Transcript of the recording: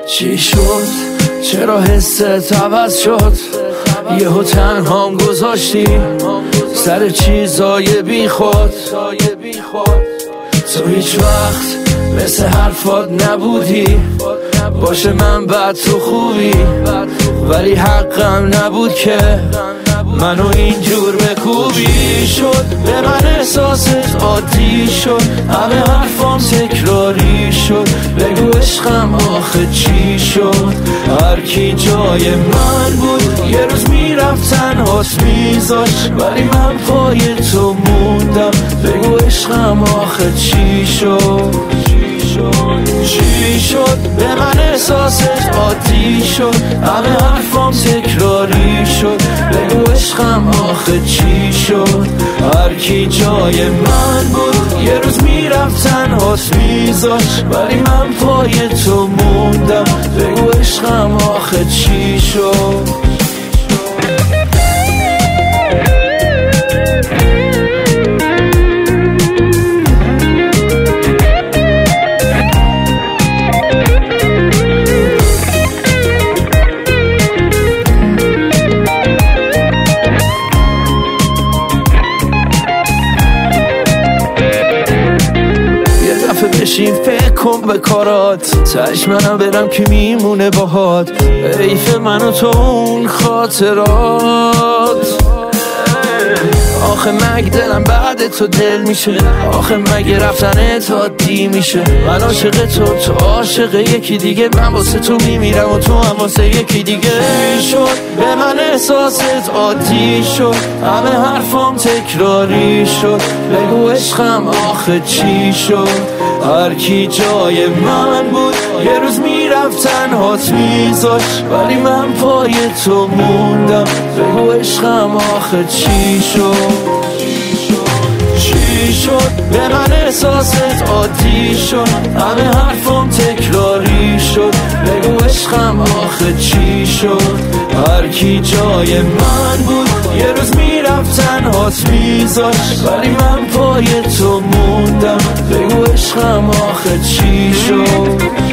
چی شد؟ چرا حست عوض شد؟ یهو تنهام گذاشتی سر چیزای بی خود. تو هیچ وقت مثل حرفات نبودی، باشه من بد تو خوبی، ولی حقم نبود که منو اینجور بکوبی. شد به من احساست عادی شد، همه حرفام تکراری شد. بگو عشقم آخه چی شد؟ هر کی جای من بود یه روز میرفت تنهاست میذاشت، ولی من پای تو موندم. بگو عشقم آخه چی شد؟ چی شد؟ به من احساست عادی شد، همه حرفام تکراری شد. بگو عشقم آخه چی شد؟ هر کی جای من بود یه روز میرفت تنهاست میذاشت، ولی من پای تو موندم. بگو عشقم آخه چی شد؟ بشین فکر کن به کارات، تش منم برم که میمونه باهات. حیف من و تو اون خاطرات. آخه مگه دلم بعد تو دل میشه؟ آخه مگه رفتن تو عادی میشه؟ من عاشق تو عاشق یکی دیگه، من واسه تو میمیرم و تو هم واسه یکی دیگه. شد به من احساست عادی شد، همه حرفام تکراری شد. بگو عشقم آخه چی شد؟ هر کی جای من بود یه روز میرفت تنهاست میذاشت، ولی من پای تو موندم. بگو عشقم آخه چی شد؟ چی شد؟ به من احساست عادی شد، همه حرفام تکراری شد. بگو عشقم آخه چی شد؟ هر کی جای من بود یه روز میرفت تنهاست میذاشت، ولی من پای تو موندم. بگو عشقم آخه چی شد؟